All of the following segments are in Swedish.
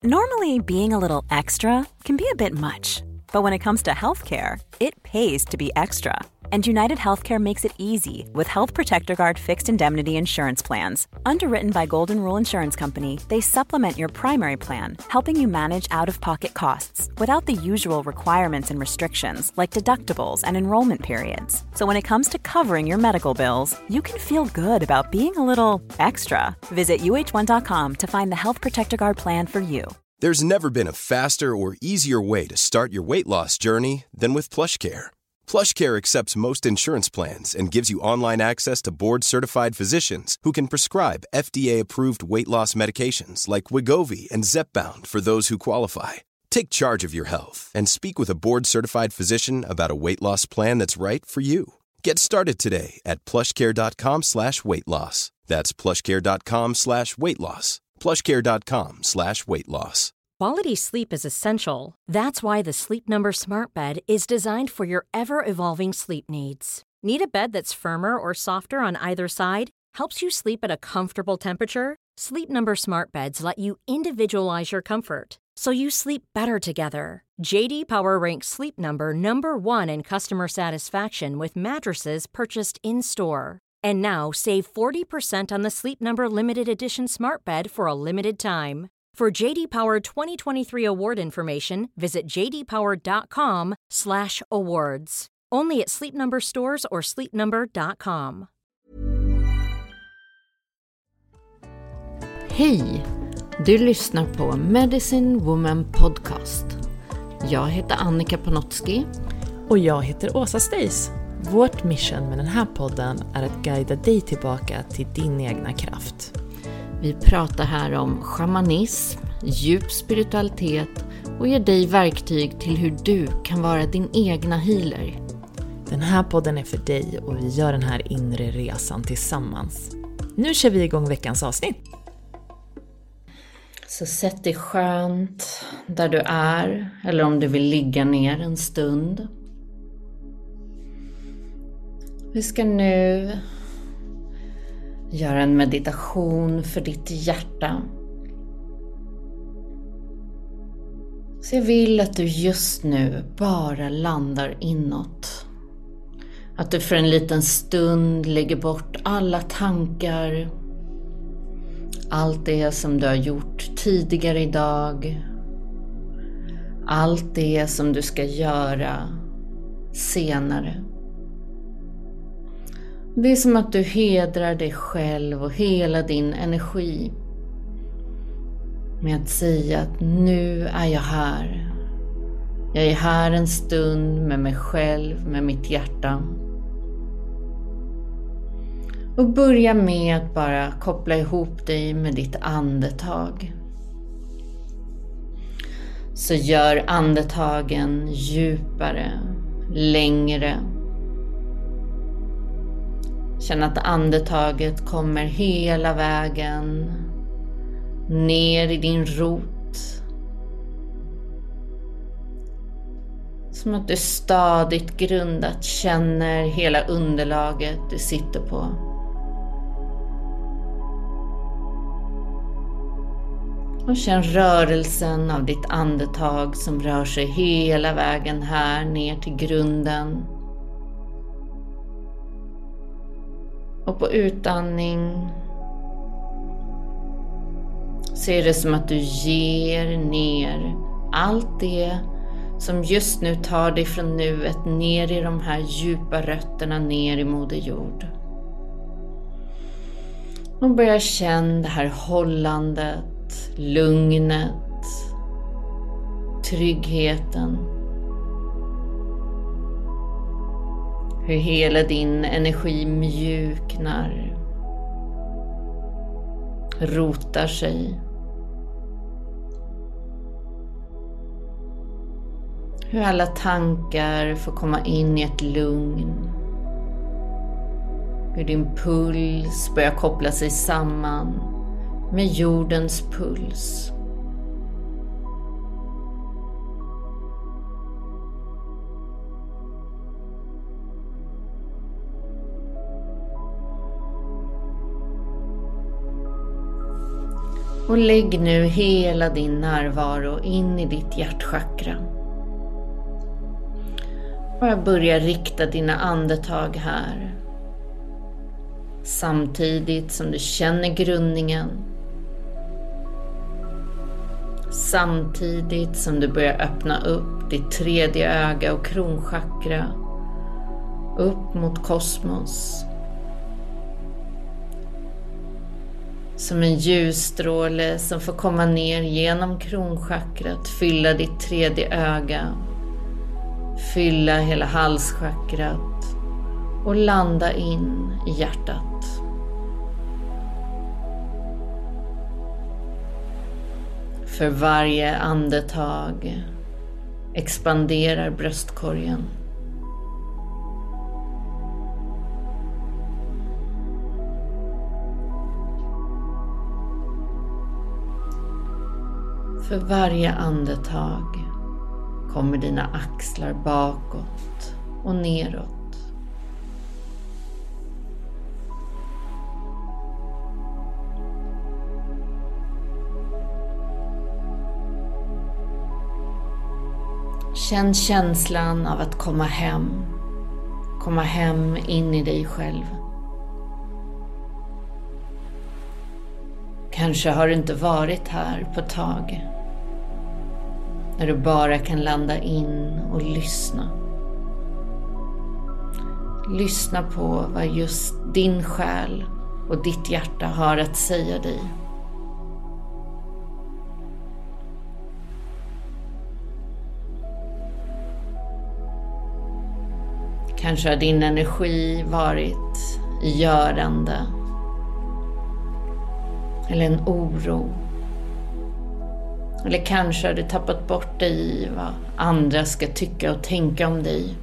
Normally, being a little extra can be a bit much, but when it comes to healthcare, it pays to be extra. And United Healthcare makes it easy with Health Protector Guard fixed indemnity insurance plans. Underwritten by Golden Rule Insurance Company, they supplement your primary plan, helping you manage out-of-pocket costs without the usual requirements and restrictions like deductibles and enrollment periods. So when it comes to covering your medical bills, you can feel good about being a little extra. Visit uh1.com to find the Health Protector Guard plan for you. There's never been a faster or easier way to start your weight loss journey than with PlushCare. PlushCare accepts most insurance plans and gives you online access to board-certified physicians who can prescribe FDA-approved weight loss medications like Wegovy and Zepbound for those who qualify. Take charge of your health and speak with a board-certified physician about a weight loss plan that's right for you. Get started today at plushcare.com/weightloss. That's plushcare.com/weightloss. plushcare.com/weightloss. Quality sleep is essential. That's why the Sleep Number Smart Bed is designed for your ever-evolving sleep needs. Need a bed that's firmer or softer on either side? Helps you sleep at a comfortable temperature? Sleep Number Smart Beds let you individualize your comfort, so you sleep better together. JD Power ranks Sleep Number #1 in customer satisfaction with mattresses purchased in-store. And now, save 40% on the Sleep Number Limited Edition Smart Bed for a limited time. For JD Power 2023 award information, visit jdpower.com/awards. Only at Sleep Number stores or sleepnumber.com. Hej! Du lyssnar på Medicine Woman Podcast. Jag heter Annika Panotski. Och jag heter Åsa Stace. Vårt mission med den här podden är att guida dig tillbaka till din egna kraft. Vi pratar här om shamanism, djup spiritualitet och ger dig verktyg till hur du kan vara din egna healer. Den här podden är för dig och vi gör den här inre resan tillsammans. Nu kör vi igång veckans avsnitt. Så sätt dig skönt där du är, eller om du vill ligga ner en stund. Vi ska nu göra en meditation för ditt hjärta. Så jag vill att du just nu bara landar inåt. Att du för en liten stund lägger bort alla tankar. Allt det som du har gjort tidigare idag. Allt det som du ska göra senare. Det är som att du hedrar dig själv och hela din energi med att säga att nu är jag här. Jag är här en stund med mig själv, med mitt hjärta. Och börja med att bara koppla ihop dig med ditt andetag. Så gör andetagen djupare, längre. Känn att andetaget kommer hela vägen ner i din rot. Som att du stadigt grundat känner hela underlaget du sitter på. Och känn rörelsen av ditt andetag som rör sig hela vägen här ner till grunden. Och på utandning så är det som att du ger ner allt det som just nu tar dig från nuet ner i de här djupa rötterna ner i Moder Jord. Och börja känna det här hållandet, lugnet, tryggheten. Hur hela din energi mjuknar, rotar sig. Hur alla tankar får komma in i ett lugn. Hur din puls börjar koppla sig samman med jordens puls. Och lägg nu hela din närvaro in i ditt hjärtchakra. Bara börja rikta dina andetag här. Samtidigt som du känner grundningen. Samtidigt som du börjar öppna upp ditt tredje öga och kronchakra. Upp mot kosmos. Som en ljusstråle som får komma ner genom kronchakrat, fylla ditt tredje öga, fylla hela halschakrat och landa in i hjärtat. För varje andetag expanderar bröstkorgen. För varje andetag kommer dina axlar bakåt och neråt. Känn känslan av att komma hem in i dig själv. Kanske har du inte varit här på ett tag. När du bara kan landa in och lyssna. Lyssna på vad just din själ och ditt hjärta har att säga dig. Kanske har din energi varit i görande. Eller en oro. Eller kanske har du tappat bort dig i vad andra ska tycka och tänka om dig.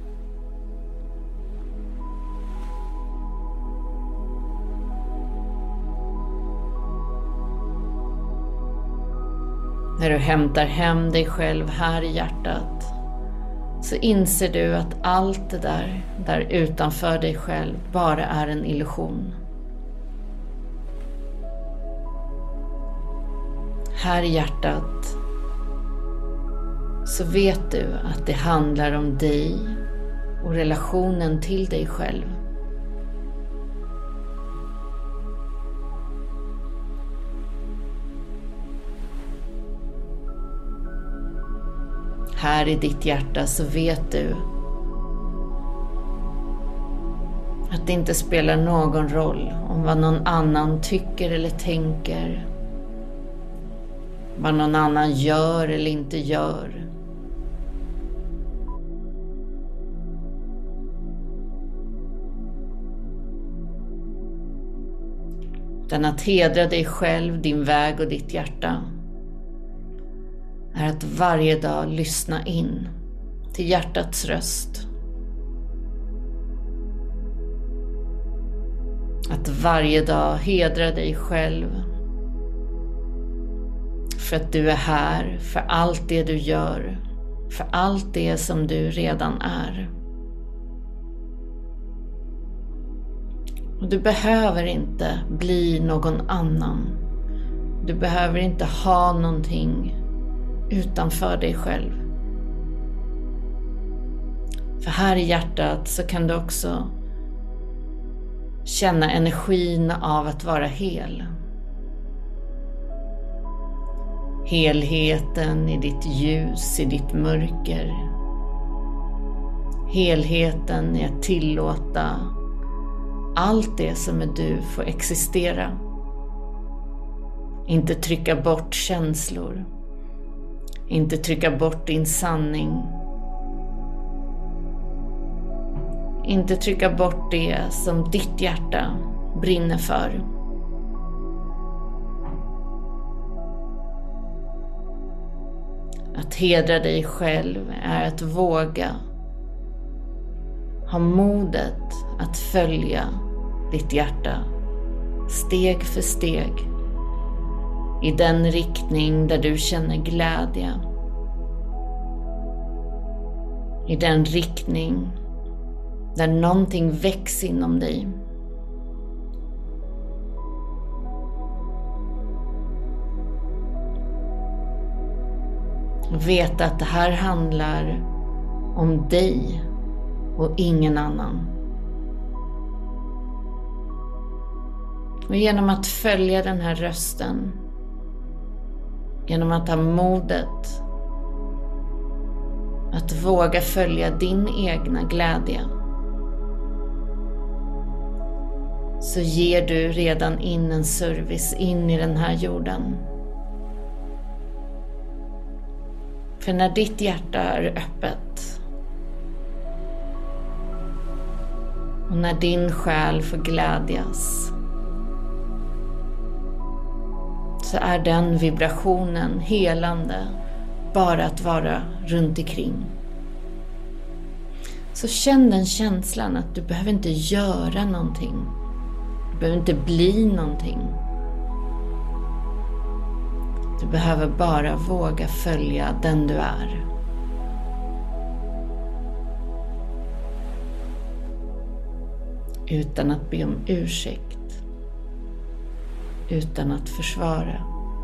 När du hämtar hem dig själv här i hjärtat så inser du att allt det där utanför dig själv bara är en illusion. Här i hjärtat så vet du att det handlar om dig och relationen till dig själv. Här i ditt hjärta så vet du att det inte spelar någon roll om vad någon annan tycker eller tänker. Vad någon annan gör eller inte gör. Den att hedra dig själv, din väg och ditt hjärta är att varje dag lyssna in till hjärtats röst. Att varje dag hedra dig själv. För att du är här, för allt det du gör, för allt det som du redan är. Och du behöver inte bli någon annan. Du behöver inte ha någonting utanför dig själv. För här i hjärtat så kan du också känna energin av att vara hel. Helheten i ditt ljus, i ditt mörker. Helheten i att tillåta allt det som är du får existera. Inte trycka bort känslor. Inte trycka bort din sanning. Inte trycka bort det som ditt hjärta brinner för. Att hedra dig själv är att våga ha modet att följa ditt hjärta steg för steg i den riktning där du känner glädje. I den riktning där någonting väcks inom dig. Och veta att det här handlar om dig och ingen annan. Och genom att följa den här rösten, genom att ha modet att våga följa din egna glädje, så ger du redan in en service in i den här jorden. För när ditt hjärta är öppet och när din själ får glädjas, så är den vibrationen helande bara att vara runt omkring. Så känn den känslan att du behöver inte göra någonting. Du behöver inte bli någonting. Du behöver bara våga följa den du är. Utan att be om ursäkt. Utan att försvara.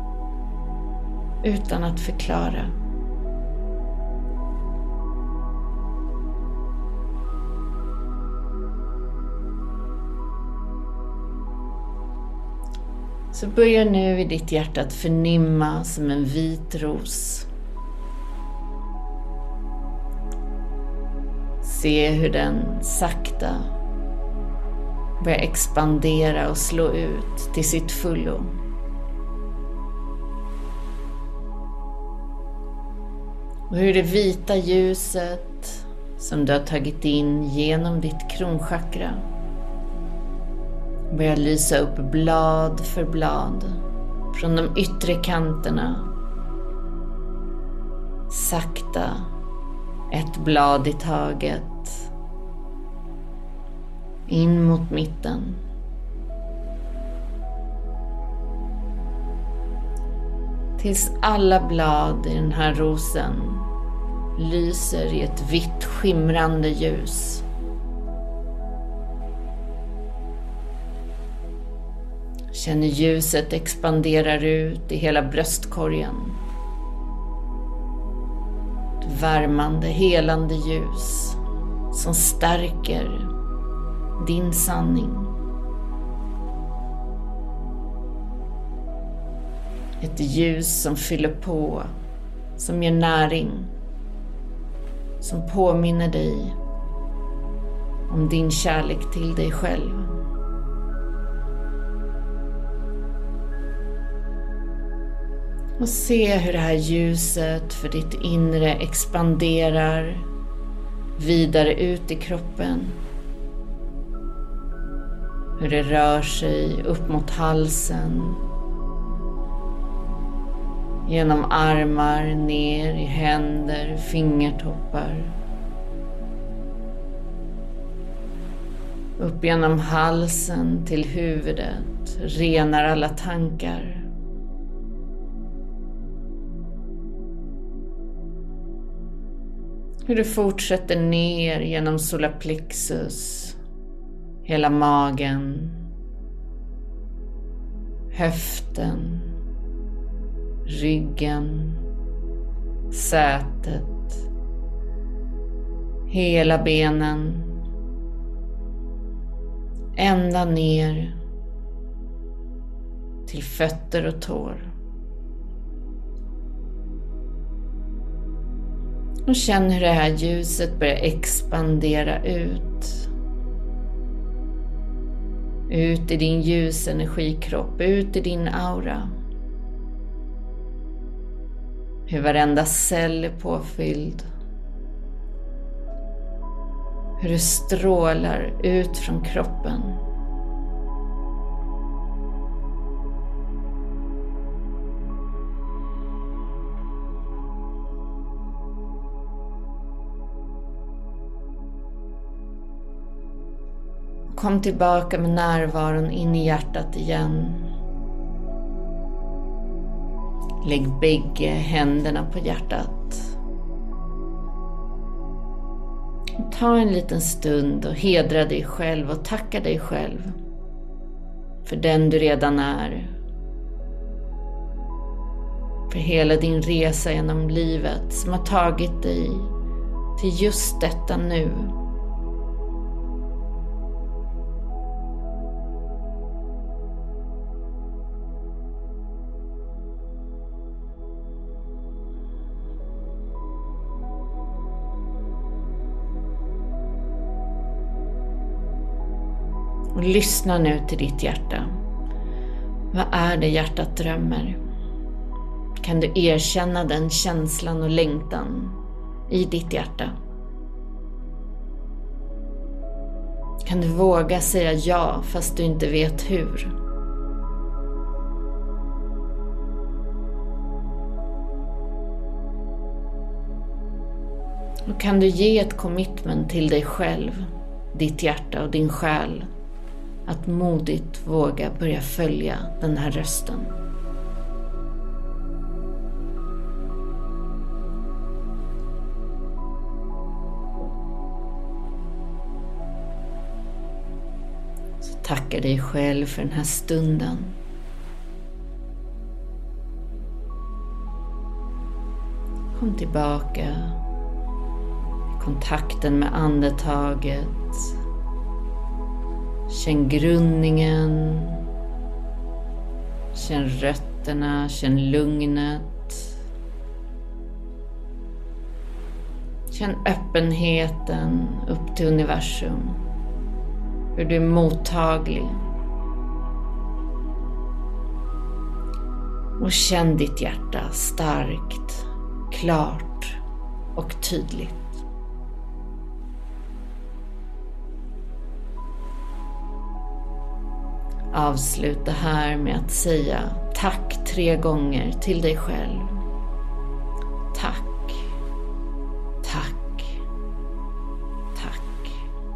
Utan att förklara. Så börja nu i ditt hjärta att förnimma som en vit ros. Se hur den sakta börjar expandera och slå ut till sitt fullo. Och hur det vita ljuset som du har tagit in genom ditt kronchakra börjar lysa upp blad för blad från de yttre kanterna. Sakta, ett blad i taget. In mot mitten. Tills alla blad i den här rosen lyser i ett vitt skimrande ljus. Känner ljuset expanderar ut i hela bröstkorgen. Ett värmande, helande ljus som stärker din sanning. Ett ljus som fyller på, som ger näring, som påminner dig om din kärlek till dig själv. Och se hur det här ljuset för ditt inre expanderar vidare ut i kroppen. Hur det rör sig upp mot halsen, genom armar, ner i händer, fingertoppar. Upp genom halsen till huvudet, renar alla tankar. Hur du fortsätter ner genom solarplexus, hela magen, höften, ryggen, sätet, hela benen, ända ner till fötter och tår. Och känn hur det här ljuset börjar expandera ut. Ut i din ljusenergikropp, ut i din aura. Hur varenda cell är påfylld. Hur du strålar ut från kroppen. Kom tillbaka med närvaron in i hjärtat igen. Lägg bägge händerna på hjärtat. Ta en liten stund och hedra dig själv och tacka dig själv för den du redan är. för hela din resa genom livet som har tagit dig till just detta nu. Och lyssna nu till ditt hjärta. Vad är det hjärtat drömmer? Kan du erkänna den känslan och längtan i ditt hjärta? Kan du våga säga ja fast du inte vet hur? Och kan du ge ett commitment till dig själv, ditt hjärta och din själ att modigt våga börja följa den här rösten? Så tacka dig själv för den här stunden. Kom tillbaka i kontakten med andetaget. Känn grundningen, känn rötterna, känn lugnet. Känn öppenheten upp till universum, hur du är mottaglig. Och känn ditt hjärta starkt, klart och tydligt. Avsluta här med att säga tack 3 gånger till dig själv. Tack, tack, tack.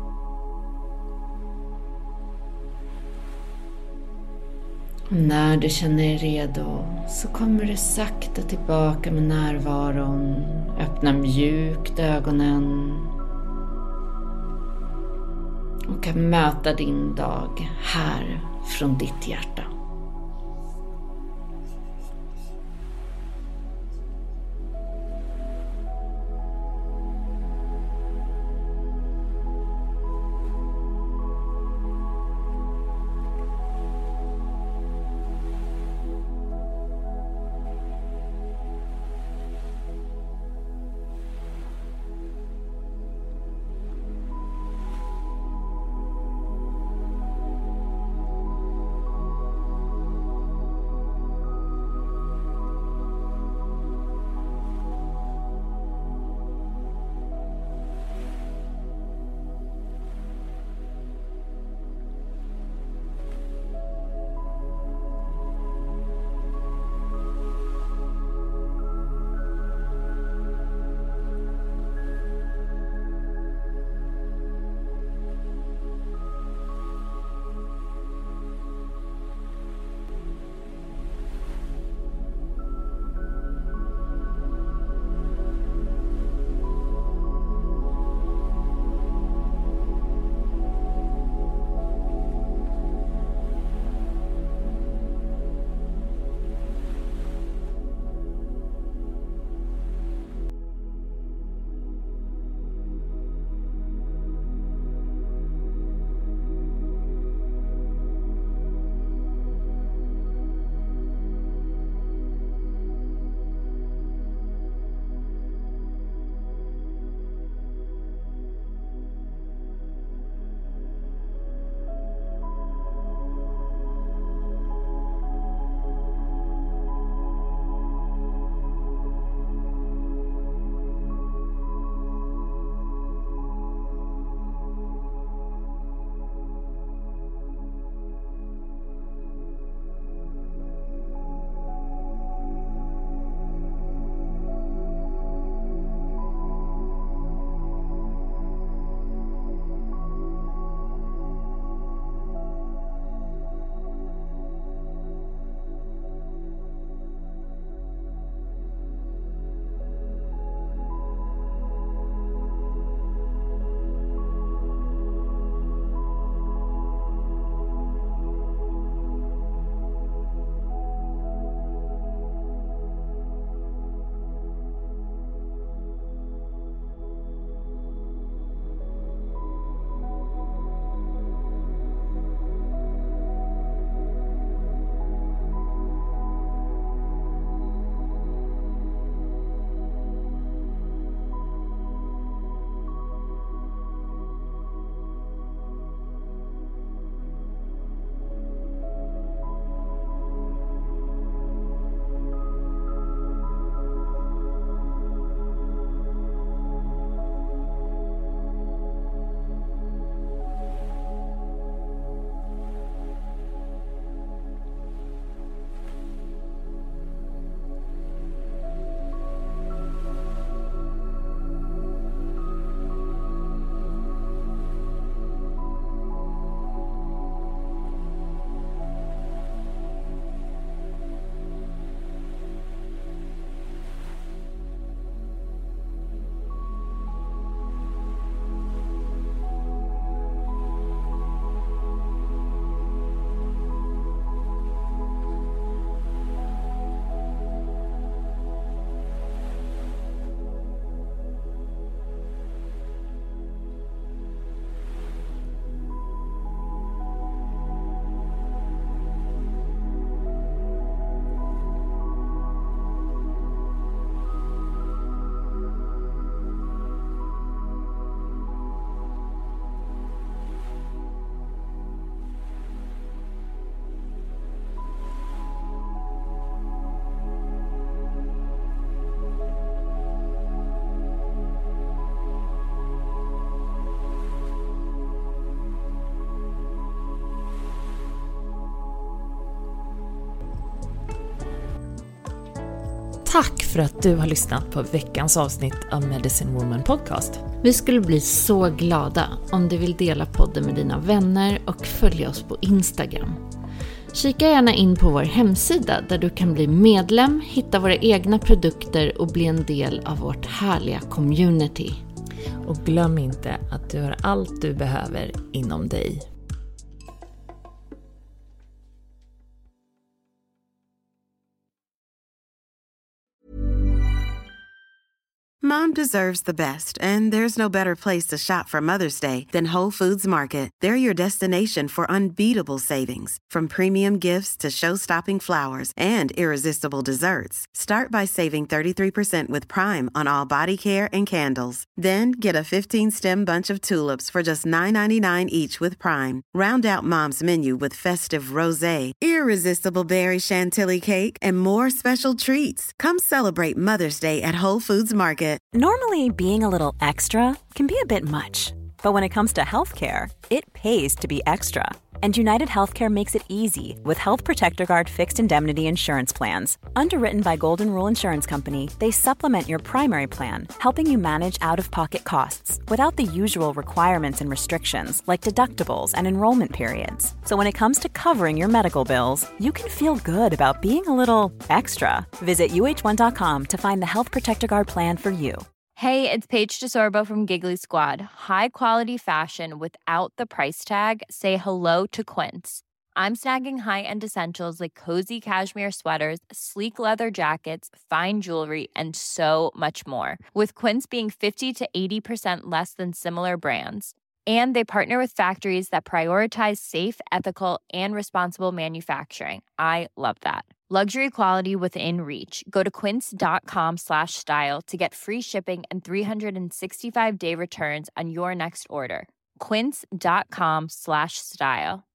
Och när du känner dig redo så kommer du sakta tillbaka med närvaron. Öppna mjukt ögonen. Och kan möta din dag här från ditt hjärta. Tack för att du har lyssnat på veckans avsnitt av Medicine Woman Podcast. Vi skulle bli så glada om du vill dela podden med dina vänner och följa oss på Instagram. Kika gärna in på vår hemsida där du kan bli medlem, hitta våra egna produkter och bli en del av vårt härliga community. Och glöm inte att du har allt du behöver inom dig. Mom deserves the best, and there's no better place to shop for Mother's Day than Whole Foods Market. They're your destination for unbeatable savings, from premium gifts to show-stopping flowers and irresistible desserts. Start by saving 33% with Prime on all body care and candles. Then get a 15-stem bunch of tulips for just $9.99 each with Prime. Round out Mom's menu with festive rosé, irresistible berry chantilly cake, and more special treats. Come celebrate Mother's Day at Whole Foods Market. Normally, being a little extra can be a bit much, but when it comes to healthcare, it pays to be extra. And United Healthcare makes it easy with Health Protector Guard fixed indemnity insurance plans. Underwritten by Golden Rule Insurance Company, they supplement your primary plan, helping you manage out-of-pocket costs without the usual requirements and restrictions like deductibles and enrollment periods. So when it comes to covering your medical bills, you can feel good about being a little extra. Visit uh1.com to find the Health Protector Guard plan for you. Hey, it's Paige DeSorbo from Giggly Squad. High quality fashion without the price tag. Say hello to Quince. I'm snagging high-end essentials like cozy cashmere sweaters, sleek leather jackets, fine jewelry, and so much more. With Quince being 50 to 80% less than similar brands. And they partner with factories that prioritize safe, ethical, and responsible manufacturing. I love that. Luxury quality within reach. Go to quince.com/style to get free shipping and 365-day returns on your next order. Quince.com/style.